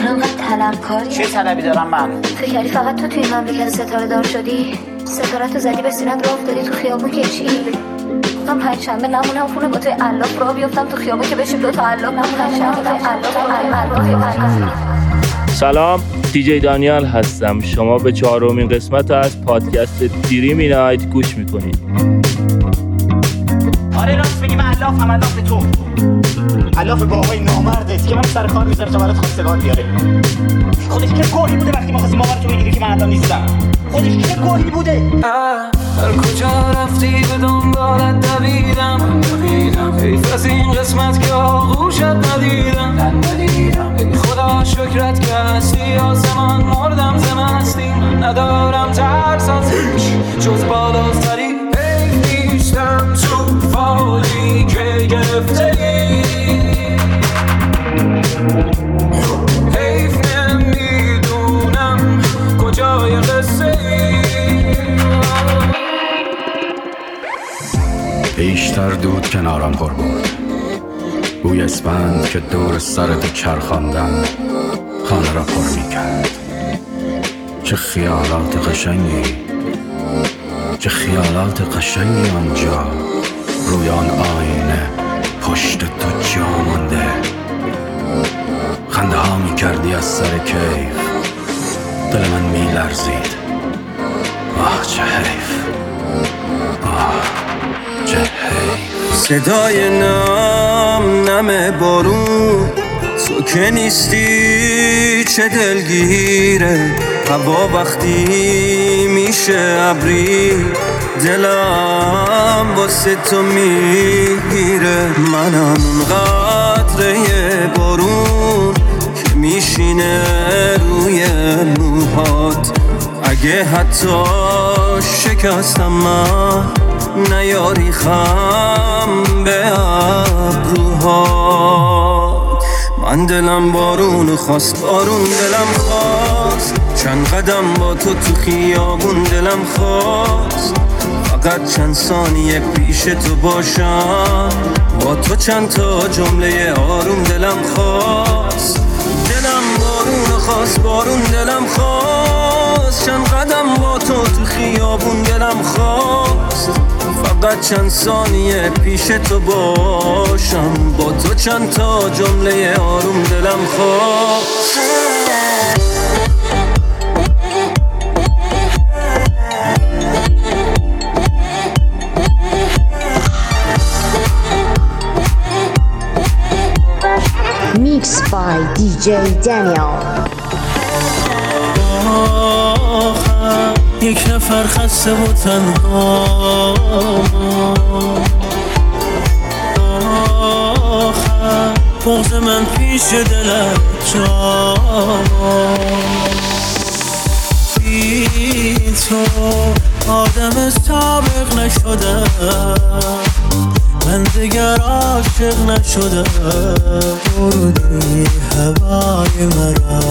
چرا انقدر طلبکاری؟ چه طلبی دارم من؟ فکر کردی فقط تو توی مملکت ستاره دار شدی؟ ستاره‌تو زدی به سینت راه افتادی تو خیابون که چی؟ من پنجشنبه نمونم خونه با توی علاف راه بیفتم تو خیابون که بشیم دوتا علاف سلام، دیجی دانیال هستم. شما به 4مین قسمت از پادکست دریمی نایت گوش میکنید. آره راست میگی، من علافم، علاف تو علاف با آقای نامردت که من سر کار میذاره تا برات خواستگار بیاره. خودش که گوهی بوده وقتی ما خواستیم باورتو بگیری که من الان نیستم. خودش که گوهی بوده. هر کجا رفتی به دنبالت دویدم. حیف از این قسمت که آغوشت ندیدم. خدا شکرت که هستی آسمان، مردم ز مستی. ندارم ترس از هیچ جز بالاتری. حیف نیستم تو فالی که گرفته ای. حیف نمیدونم کجای قصه ای. بیشتر دود کنارم پر بود، بوی اسفند که دور سرت چرخاندن خانه را پر میکرد. چه خیالات قشنگی، چه خیالات قشنگی آنجا روی آن آینه پشت تو جا مانده. خنده ها میکردی از سر کیف، دل من میلرزید. آه چه حیف، آه چه حیف. صدای نم بارون، تو که نیستی چه دلگیره. هوا وقتی میشه ابری، دلم واسه تو میگیره. منم قطره بارون که میشینه روی موهات. اگه حتی شکستم من، نیاری خم به ابروهات. من دلم بارون خواست، بارون دلم خواست. چند قدم با تو خیابون دلم خواست. فقط چند ثانیه پیش تو باشم، با تو چند تا جمله آروم دلم خواست. دلم بارون خواست، بارون دلم خواست. چند قدم با تو خیابون دلم خواست. فقط چند ثانیه پیش تو باشم، با تو چند تا جمله آروم دلم خواست. Mixed by DJ Daniel. یک نفر خسته و تنها، بغض من پیش دلت جا. بی تو آدم سابق نشدم، من دیگر عاشق نشدم. بردی هوای مرا،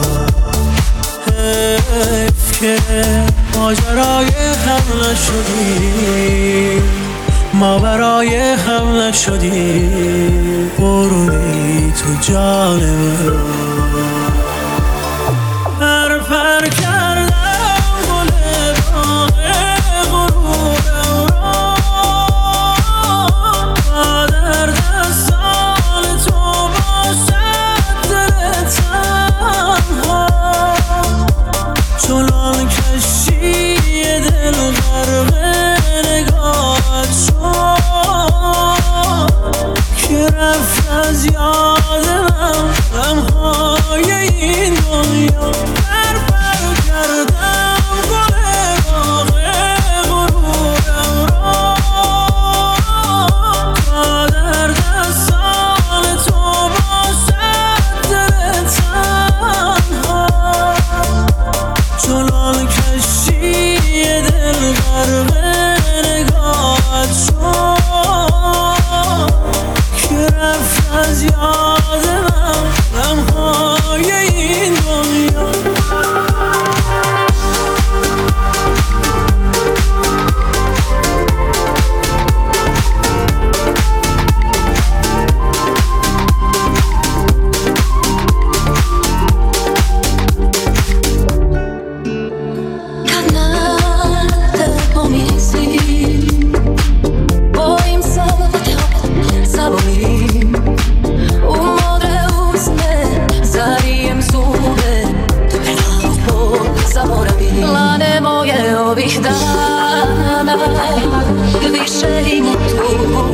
حیف که ماجرای هم نشدی، ما برای هم نشدی. بردی تو جان مرا. پر کردم گل باغ غروب اورا، در دستان تو باشد دل تنها. چنان کشتی دل غرق نگاهت شد که رفت از یادم غمها. opowiadane wyżej motu.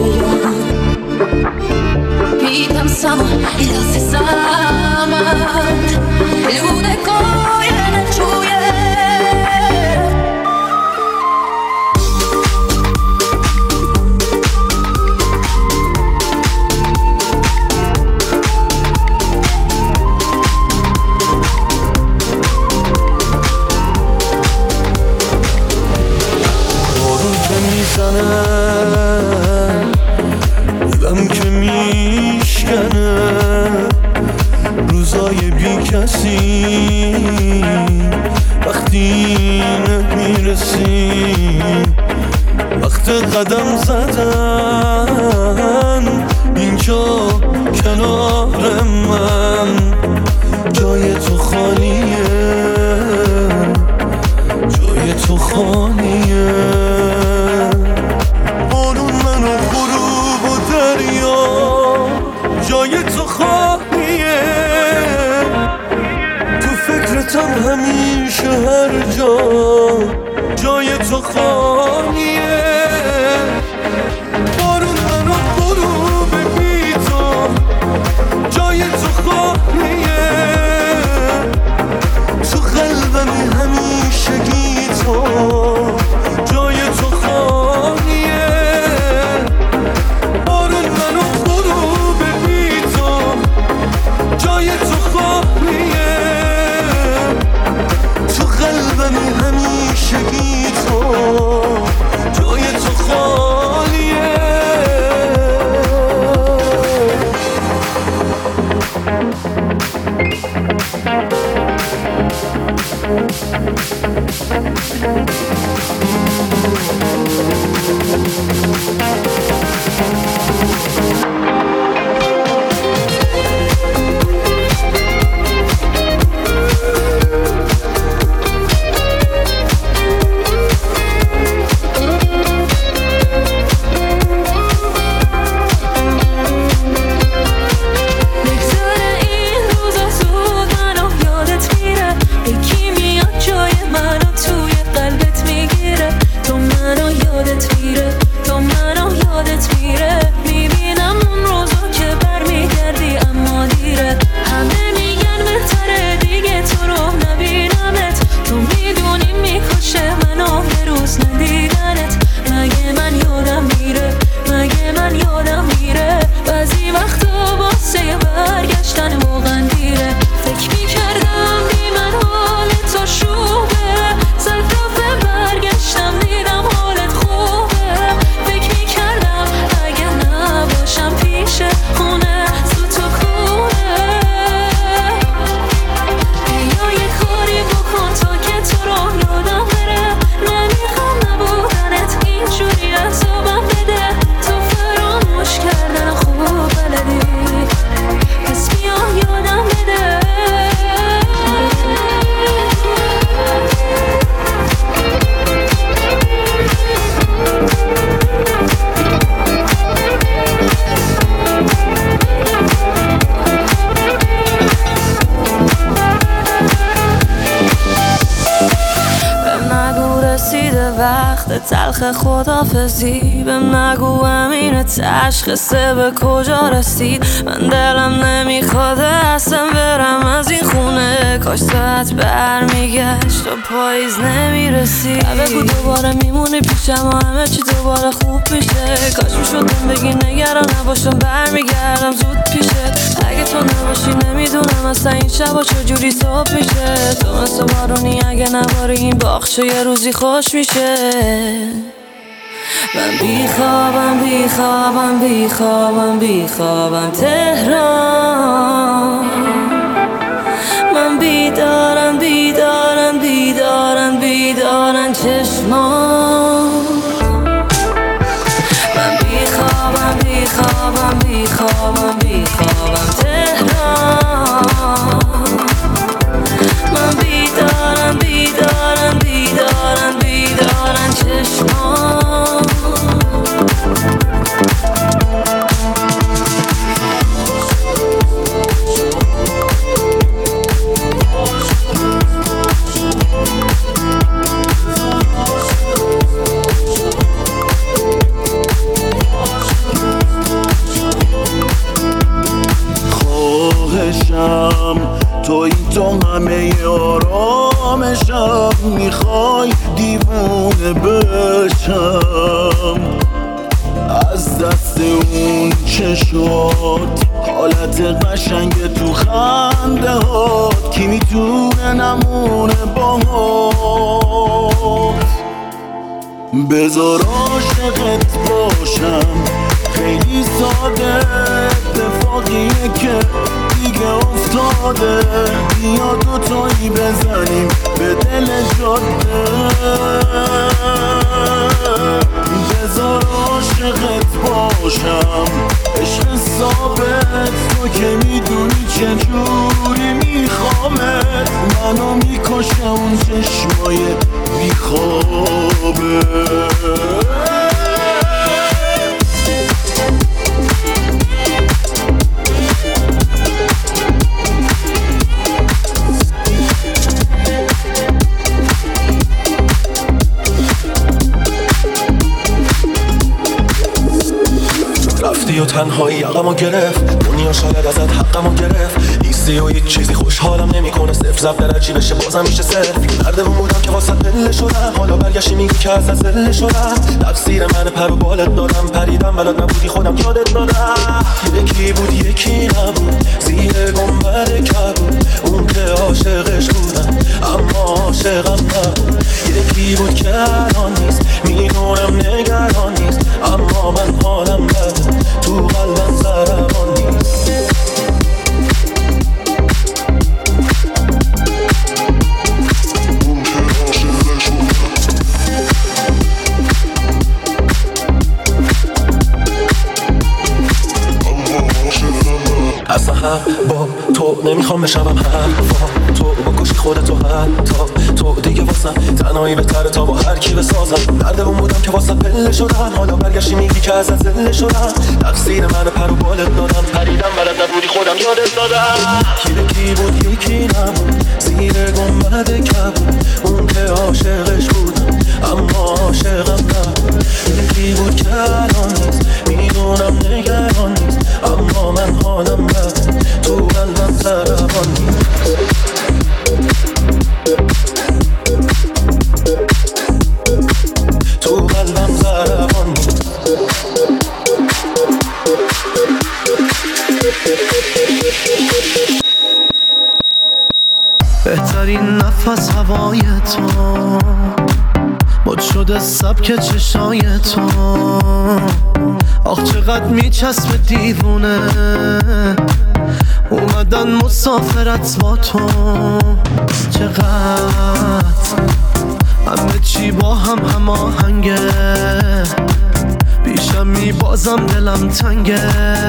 Witam sama i lasy sama, ludy koje nie czuję. دلم که میشکنه روزای بی کسی وقتی نمیرسی وقت قدم زدن اینجا کنار من جای تو خالیه جای تو خالیه بارون من و غروب و دریا جای تو خالیه تو فکرتم همیشه هر جا جای تو خالیه بارون من و غروب بی تو جای تو خالیه تو قلبمی همیشه گی تو جای تو خالیه بارون من و غروب بی تو جای تو خالیه تو قلبمی همیشه گی تو جای تو خالیه تلخ خدافزی بهم نگو امین تشخیصه به کجا رسید من دلم نمیخواد اصلا برم از این خونه کاش ساعت برمیگشت و پاییز نمیرسید بگو دوباره میمونی پیشم و همه چی دوباره خوب میشه کاش میشدم بگی نگران نباشم برمیگردم زود پیشه اگه تو نباشی نمیدونم اصلا این شبا چجوری صبح میشه تو مثل بارونی اگه نباری این باغچه یه روزی خوش میشه من بیخوابم بیخوابم بیخوابم بیخوابم تهران من بیدارم بیدارم بیدارم بیدارم چشمان من بیخوابم بیخوابم بیخوابم بیخوابم تهران من بیدارم بیدارم بیدارم بیدارم چشمان توی تو همه آرامشم، میخوای دیوونه بشم از دست اون چشات، حالت قشنگ تو خنده هات، کی میتونه نمونه باهات. بذار عاشقت باشم، خیلی ساده، اتفاقیه که دیگه افتاده، بیا دوتایی بزنیم به دل جاده. بذار عاشقت باشم، عشق ثابت، تو که میدونی چجوری میخوامت، منو میکشه اون چشمای بیخوابه. رفتی و تنهایی یقمو گرفت، دنیا شاید ازت حقمو گرفت، نیستی و هیچ چیزی خوشحالم نمیکنه، صفر ضرب درجی بشه بازم میشه صفر. نردمون بودم که واسه دل شدم، حالا برگشتی میگی که از ذل شدم، تقصیر من پر و بالت دادم، پریدم بلد نبودی خودم یادت دادم. یکی بود یکی نبود، زیر گنبد کبود، اون که عاشقش بودم اما عاشقم نبود. یکی بود که الان نیست، میدونم نگران نیست، اما من حالم بده، تو قلبم ضربان نیست. اصلا با تو نمیخوام بشم حرفا، تو بکشی خودتو حتی تو دیگه واسم تنهایی بهتره تا با هر کی بسازم. نردمون بودم که واسه پله شدم، حالا برگشتی میگی که ازت ذل شدم، تقصیر من پر و بالت دادم، پریدم بلد نبودی خودم یادت دادم. یکی بود یکی نبود، زیر گنبد کبود، اون که عاشقش بودم اما عاشقم نبود. یکی بود که الان نیست، میدونم نگران نیست، اما من حالم بده، تو قلبم ضربان نیست. تو قلبم ضربان نیست. بهترین نفس هوای تو، مد شده سبک چشای تو، آخ چقدر میچسب دیوونه، اومدن مسافرت با تو. چقدر همه چی با هم هماهنگه، بیشم میبازم دلم تنگه،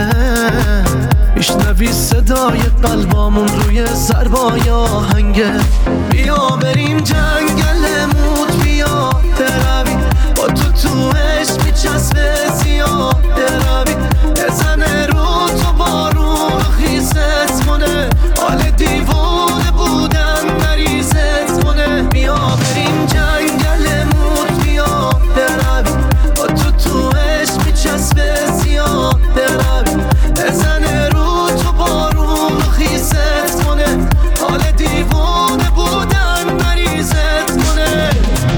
میشنوی صدای قلبامون روی ضربای آهنگه. بیا بریم جنگلمون، بیا بروی با تو عشق میچسبه زیاد بروی، بزنه رو تو بارون خیست کنه، حال دیوونه بودن مریضت کنه. بیا بریم جنگلمون، بیا بروی با تو عشق میچسبه زیاد بروی، بزنه رو تو بارون خیست کنه، حال دیوونه بودن مریضت کنه.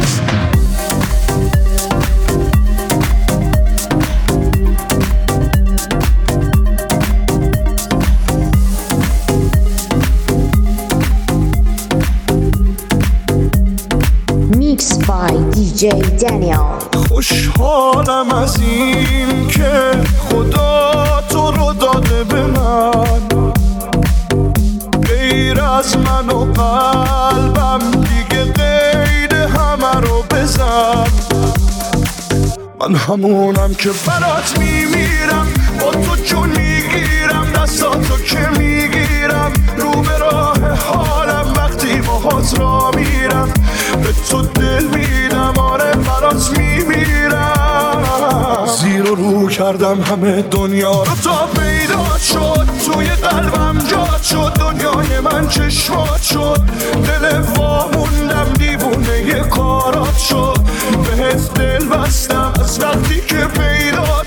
Mixed by DJ Daniel. خوشحالم از این که خدا تو رو داده به من، غیر از من و قلبم دیگه غیر همه رو بزن. من همونم که برات میمیرم، با تو جون میگیرم، دستاتو که میگیرم، رو به راه حالم وقتی باهات را میرم، به تو دل میدم، آره برات میمیرم. زیر و رو کردم همه دنیا رو تا پیدا شد، توی قلبم جات شد، دنیای من چشمات شد، دل واموندم دیوونه ی کارات شد، بهت دل بستم از وقتی که پیدا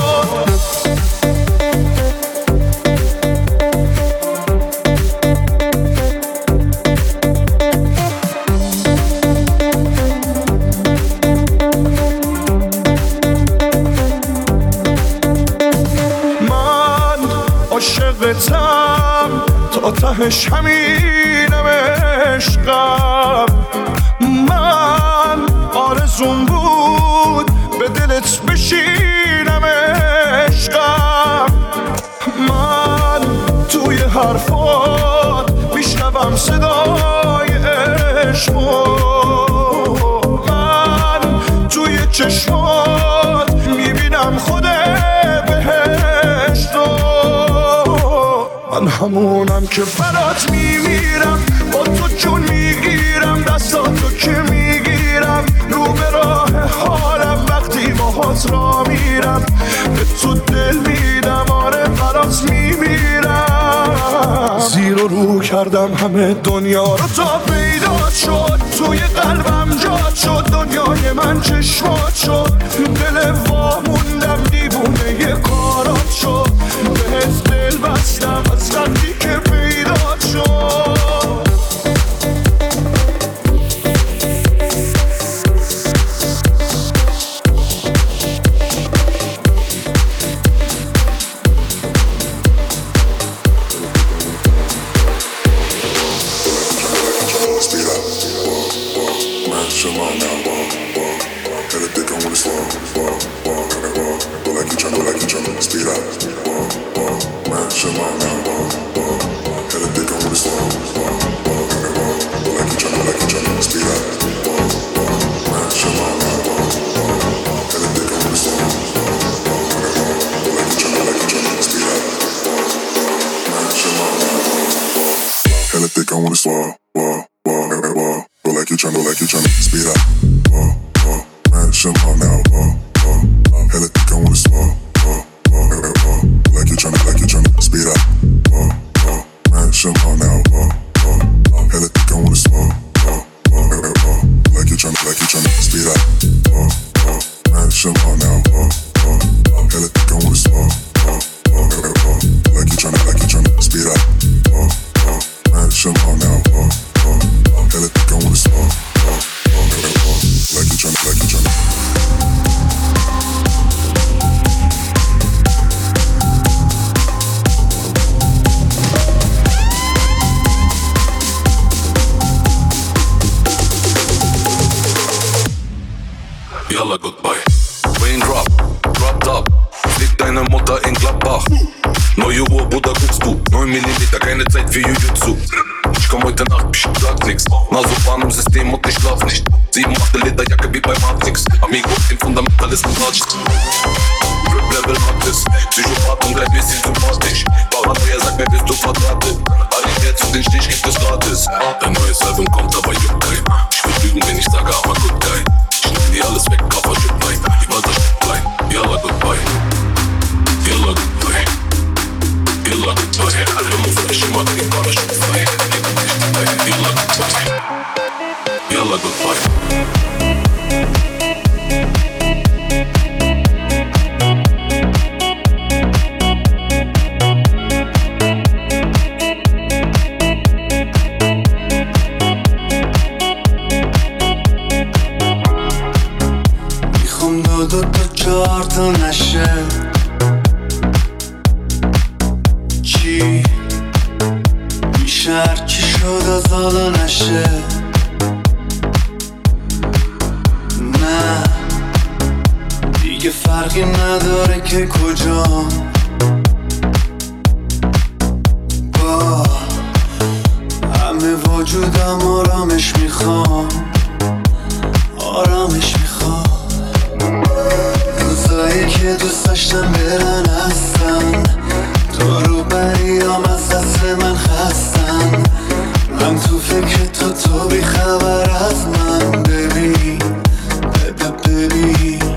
شد. تهش همینم عشقم. من آرزون بود به دلت بشینم عشقم. من توی حرفات میشنوم صدای عشقو، من توی چشمات میبینم خود بهشتو. من همونم که برات میمیرم، با تو جون میگیرم، دستاتو که میگیرم، رو به راه حالم وقتی باهات را میرم، به تو دل میدم، آره برات میمیرم. زیر و رو کردم همه دنیا رو تا پیدا شد، توی قلبم جات شد، دنیای من چشمات شد، دل واموندم دیوونه یه کارات شد، بهت دل بستم از وقتی که پیدا شد. Yalla goodbye. Raindrop, drop top. Flieg deine Mutter in Gladbach. Neue Uhr, Bruder, guckst du. 9 mm, keine Zeit für Jujutsu. Ich komm heute Nacht, ich sag nix. Nasopan im System und ich schlaf nicht. 7 8 Lederjacke wie bei Matrix. Amigo, den Fundamentalisten Ratsch. Rip Level Matis. Psychopath und ein bisschen sympathisch. Paranoia sagt mir, bist du verdrahtet. Arriviert zu den Stich gibt es gratis. Ein neues Album kommt, aber juckt kein. Ich will lügen, wenn ich sage, aber good guy. Schneiden die alles weg, Koffer, Shit, Bein. Die Walter, Shit, Bein. Yalla, goodbye. Yalla, goodbye. Yalla, goodbye. Alle muss ich immer den Koffer, Shit, Bein. Yalla, goodbye. Yalla, goodbye. دو تا 4 تا نشه چی میشه هرکی شد از حالا نشه نه دیگه فرقی نداره که کجا با همه وجودم آرامش میخوام آرامش میخوام روزایی که دوست داشتم برن هستن تو رو بریام از دست من خستن من تو فکر تو بی خبر از من ببین ببین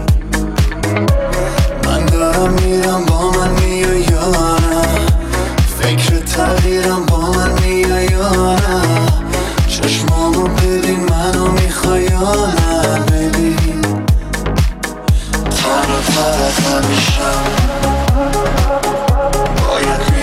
من دارم میرم با من میای یا نه فکر تغییرم با من میای یا نه چشمامو ببین منو میخوای یا نه ببین تر و تر از همیشم باید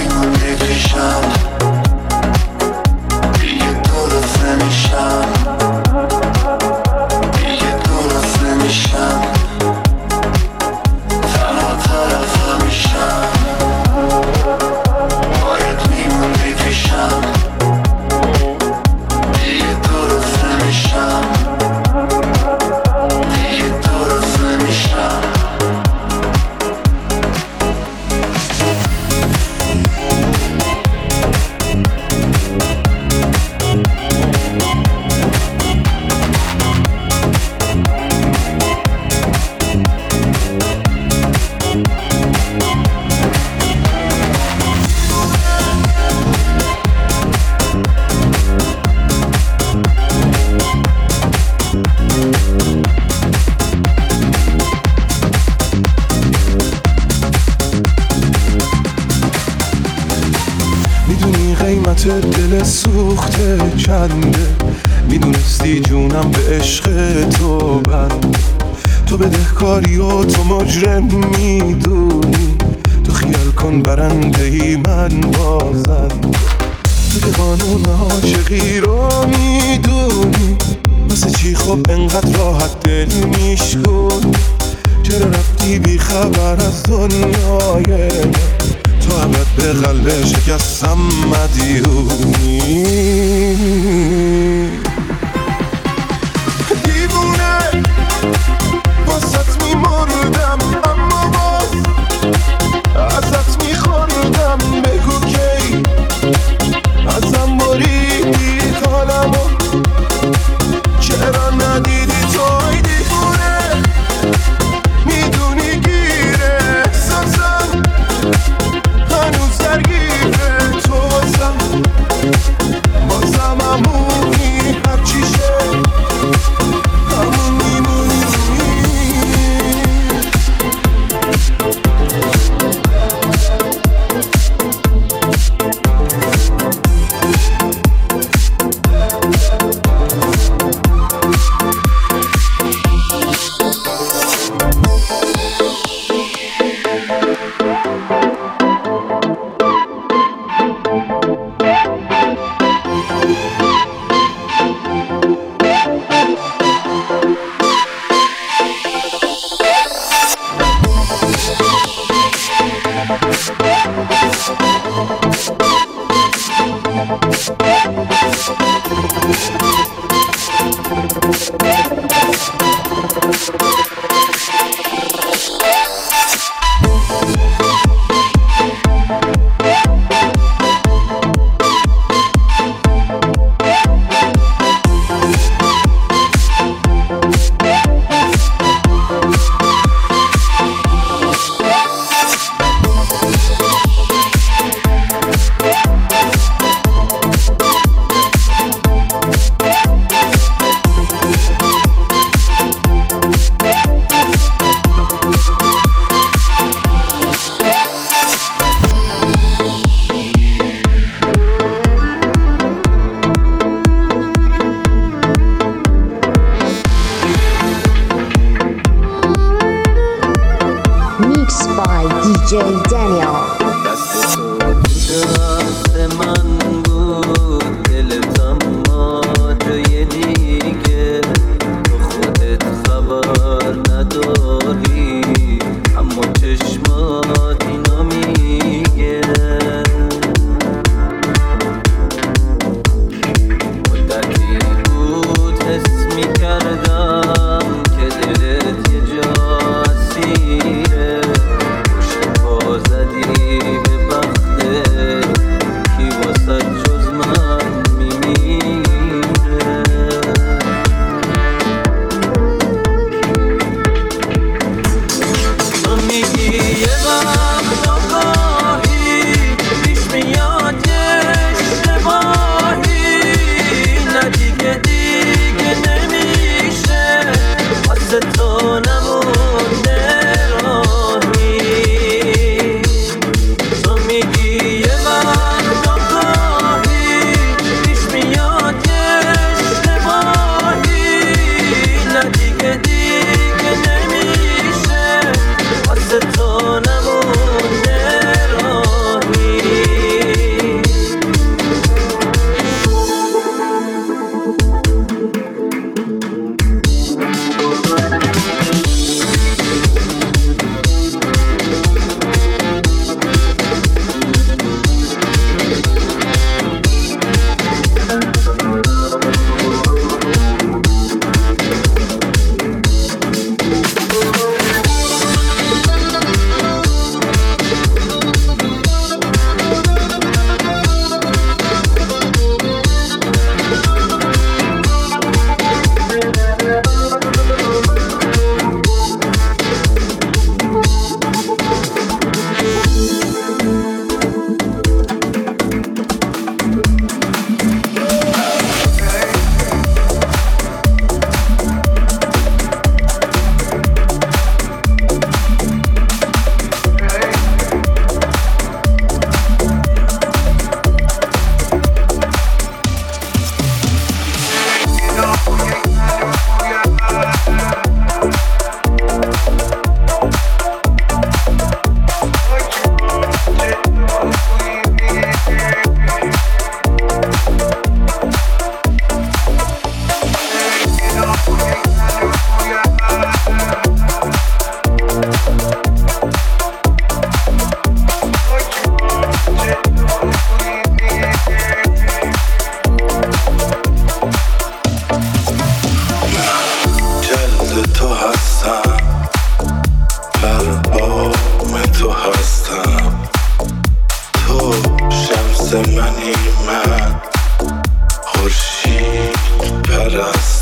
دل سوخته چنده، میدونستی جونم به عشق تو بنده. تو بدهکاری و تو مجرم میدونی، تو خیال کن برنده ای من بازنده. تو که قانون عاشقی رو میدونی، واسه چی خب انقدر راحت دل میشکن؟ چرا رفتی بی خبر از دنیای من؟ تو ابد به قلب شکستم مدیونی. دیوونه واسط میمردم، اما باز ازت میخوردم. بگو کی ازم بریدی حالمو، چرا ندیدی توی دیوونه؟ میدونی گیره احساسم هنوز درگیره تو بازم همونی، هرچی شد همون میمونی. Mixed by DJ Daniel. زدی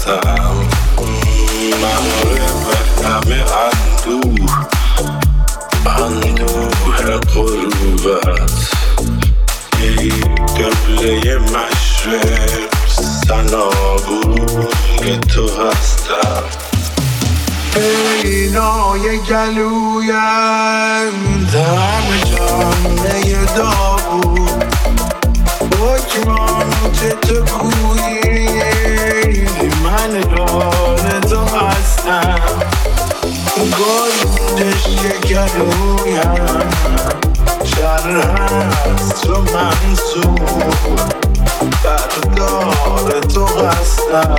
هستم مهاره به همه اندوه قربت یه قبله مشرب سنابوی تو هستم اینای گلویم دم جانه داغون حکمات تو کویی من ران تو هستم گلش که گلویم شر هست تو منصور بردار تو هستم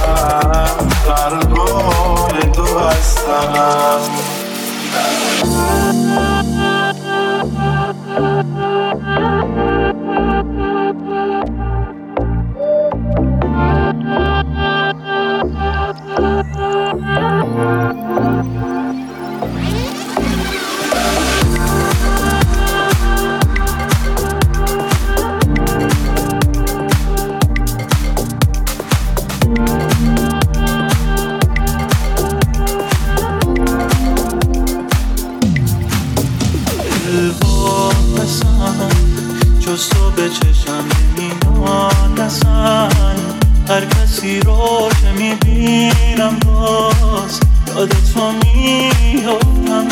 بربار تو هستم جز تو به چشم نمی‌آرسن هر کسی رو که میبینم باز یاد تو میافتم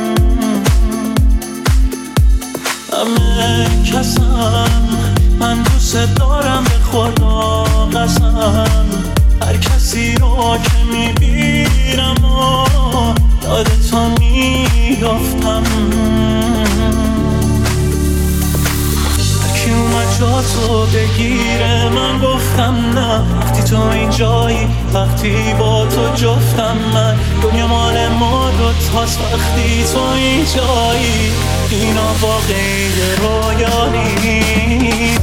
همه کسم من دوست دارم به خدا قسم هر کسی رو که میبینم یاد تو میافتم کی اومد جا تو بگیره من گفتم نه وقتی تو اینجایی وقتی با تو جفتم من دنیا مال ما دوتاست وقتی تو اینجایی اینا واقعی رویا نیست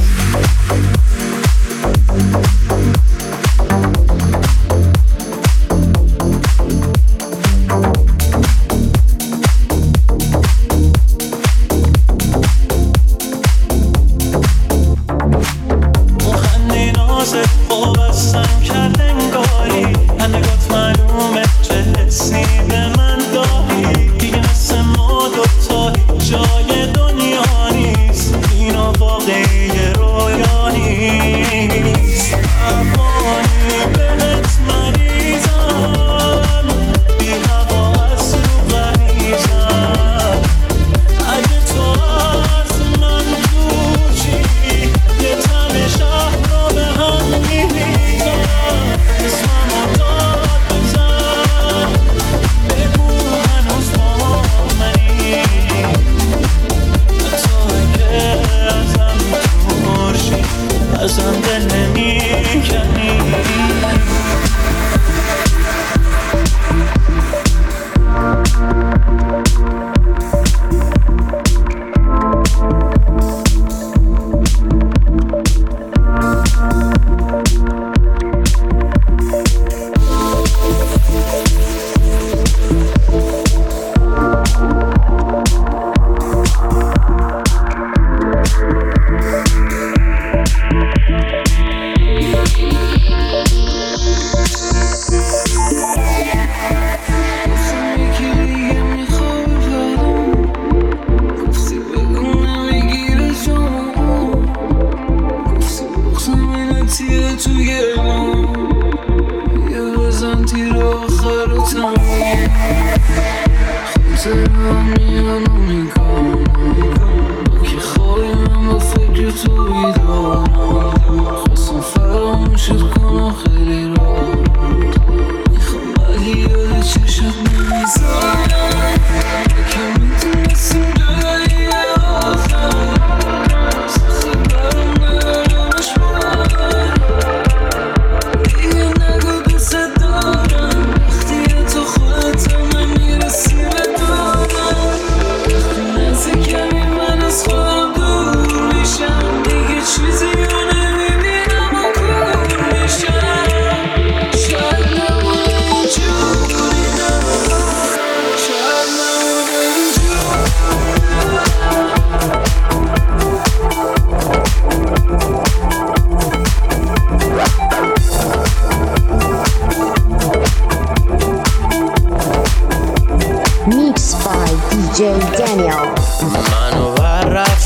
As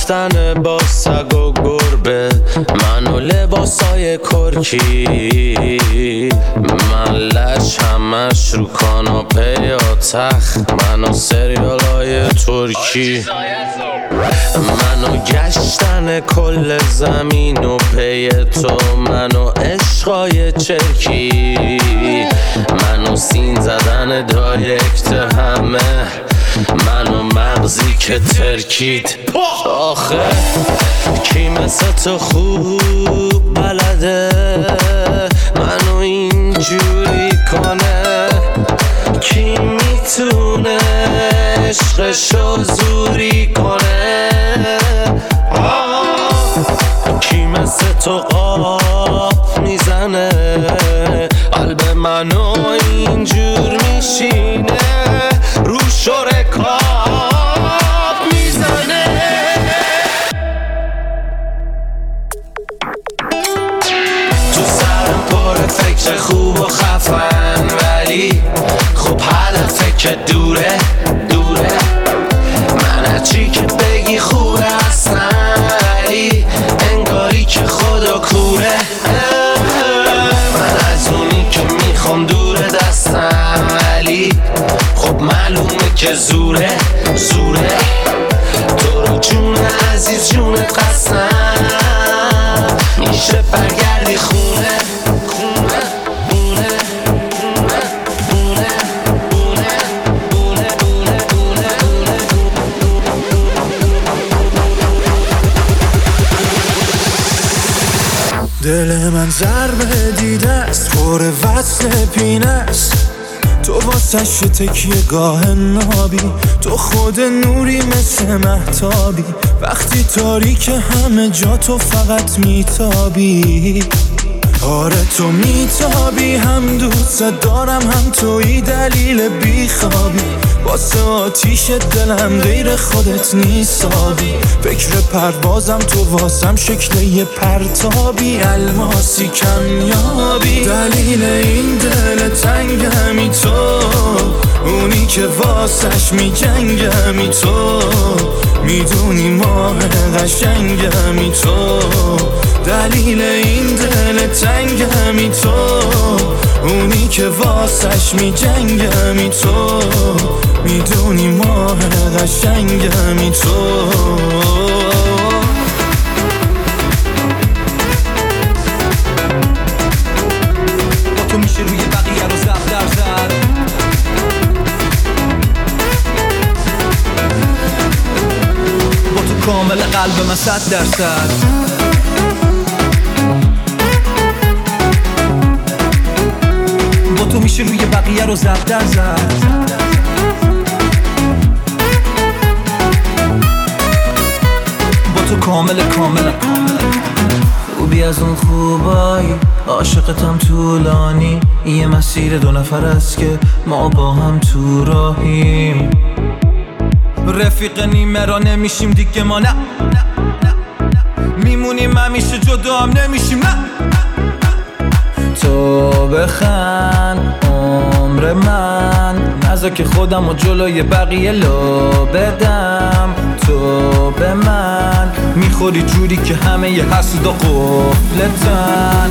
رفتن با سگ و گربه، منو لباسای کرکی، من لش همش رو کاناپه یا تخت، منو سریالای ترکی، منو گشتن کل زمین و پی تو، منو عشقای چرکی، منو سین زدن دایرکت همه، منو مغزی که ترکید. آخه کی مثل تو خوب بلده منو اینجوری کنه، کی میتونه عشقشو زوری کنه، کی مثل تو قاپ میزنه قلب منو اینجور میشینه، رو شرکاب میزنه. تو سرم پر فکر خوب و خفن، ولی خب هدفه که دوره دوره، من هرچی که بگی خوره اصلا، ولی انگاری که خدا کوره، من از اونی که میخوام دوره دستم، ولی خب معلومه که زوره زوره، تو رو جون عزیز جونت قسم، میشه برگردی خونه خونه بونه بونه بونه بونه بونه بونه دل من ضربه دیده است، پر وصل پینه است، تو واسش تکیه گاه نابی، تو خود نوری مثل مهتابی، وقتی تاریک همه جا تو فقط میتابی، آره تو میتابی، هم دوست دارم هم توی دلیل بیخوابی، واسه آتیش دلم غیر خودت نیستابی، فکر پروازم تو واسم شکل یه پرتابی، الماسی کمیابی، دلیل این دل تنگمی تو، اونی که واسش میجنگمی تو، میدونی ماه قشنگمی تو، دلیل این دل تنگمی تو، اونی که واسش میجنگمی تو، میدونی ماه قشنگمی تو. با تو میشه روی بقیه رو ضبط در زد، با تو کامل قلب من 100%، با تو میشه روی بقیه رو ضبط در زد، با تو کامل خوبی از اون خوبایی، عاشقتم طولانی، یه مسیر 2 نفر است که ما با هم تو راهیم، رفیق نیمه را نمیشیم دیگه ما، نه میمونیم همیشه جدا هم نمیشیم، نه تو بخند عمر من، نذار که خودم و جلوی بقیه لو بدم، تو به من میخوری جوری که همه ی حسودا قفلتن،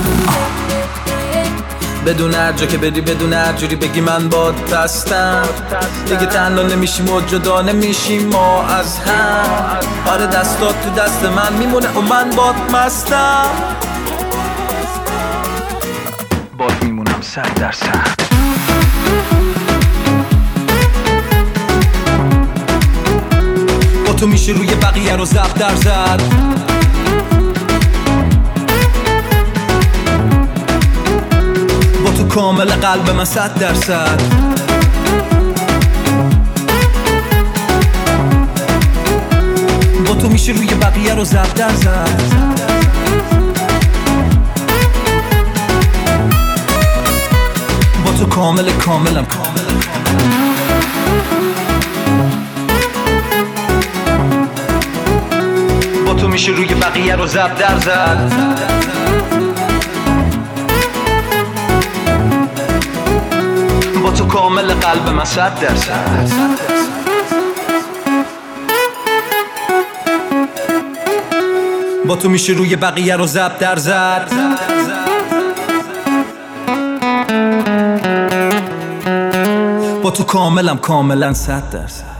بدون هر جا که بدی، بدون هر جوری بگی من باد بستم، دیگه تنها نمیشیم و جدا نمیشیم ما از هم، آره دستات تو دست من میمونه و من باد مستم، باد میمونم 100%. با تو میشه روی بقیه رو ضبط در زد، با تو کامل قلب من 100%، با تو میشه روی بقیه رو ضبط در زد، با تو کاملم با تو میشه روی بقیه رو ضبط در زد، با تو کامل قلب من 100%. با تو میشه روی بقیه رو ضرب در زد. با تو کاملا 100%.